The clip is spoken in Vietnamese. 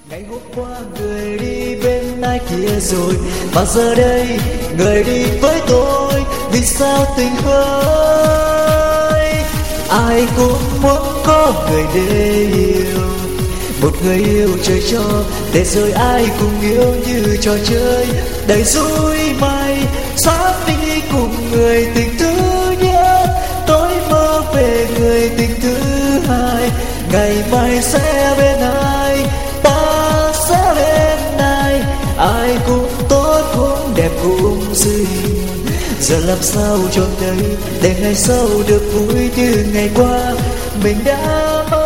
Ngày hôm qua người đi bên ai kia rồi, mà giờ đây người đi với tôi. Vì sao tình hơi ai cũng muốn có người để yêu, một người yêu trời cho, để rồi ai cùng yêu như trò chơi đầy vui may. Sắp đi cùng người tình thứ nhất, tôi mơ về người tình thứ hai. Ngày mai sẽ bên ai, ta sẽ bên ai, ai cũng tốt cũng đẹp cũng xinh. Giờ làm sao chọn đây để ngày sau được vui như ngày qua mình đã mơ.